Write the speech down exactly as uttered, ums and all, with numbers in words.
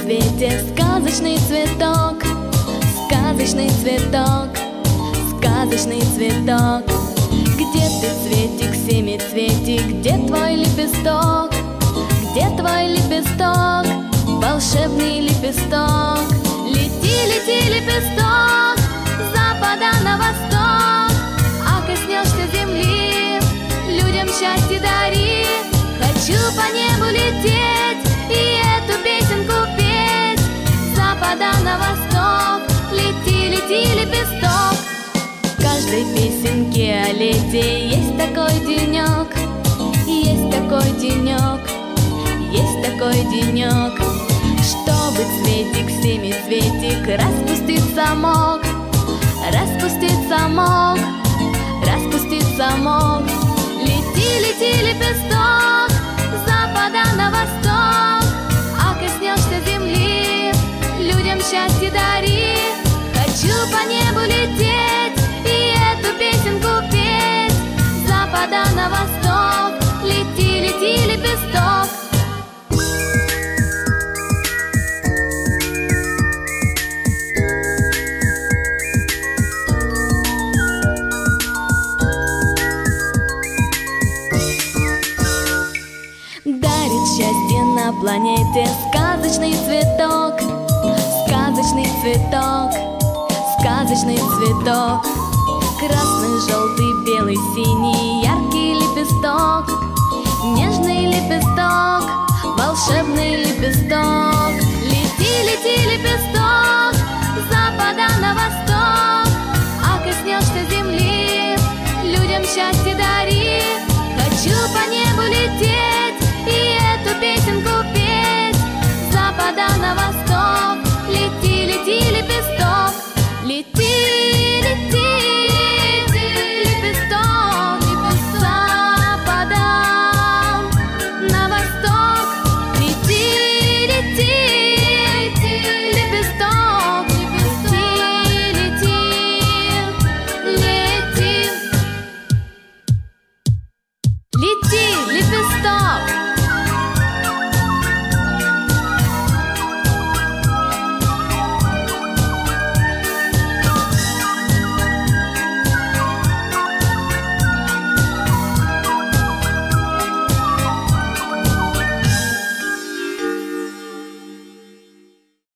цвете сказочный цветок, сказочный цветок, сказочный цветок. Где ты, цветик, семицветик, где твой лепесток? Где твой лепесток, волшебный лепесток? Лети, лети, лепесток, с запада на восток, а коснешься земли, людям счастье дари. Хочу по небу лететь и эту песенку петь, с запада на восток, лети, лети, лепесток. В каждой песенке о лете есть такой денек, есть такой денек, есть такой денек, чтобы цветик, семицветик распуститься мог, распуститься мог, распуститься мог. Лети, лети, лепесток, с запада на восток, а коснешься земли, людям счастье дари. Хочу по небу лететь и эту песенку петь, с запада на восток, лети, лети, лепесток. Дарит счастье на планете сказочный цветок, сказочный цветок, сказочный цветок. Красный, желтый, белый, синий, яркий лепесток, нежный лепесток, волшебный лепесток. Лети, лети, лепесток, с запада на восток, а коснешься земли, людям счастье дари. Хочу по небу лететь и эту песенку петь, с запада на восток, лети, лети, лепесток. Лети, лети, лепесток, с запада на восток, лети, лети, лепесток, лети, лети, лети, лети, лепесток.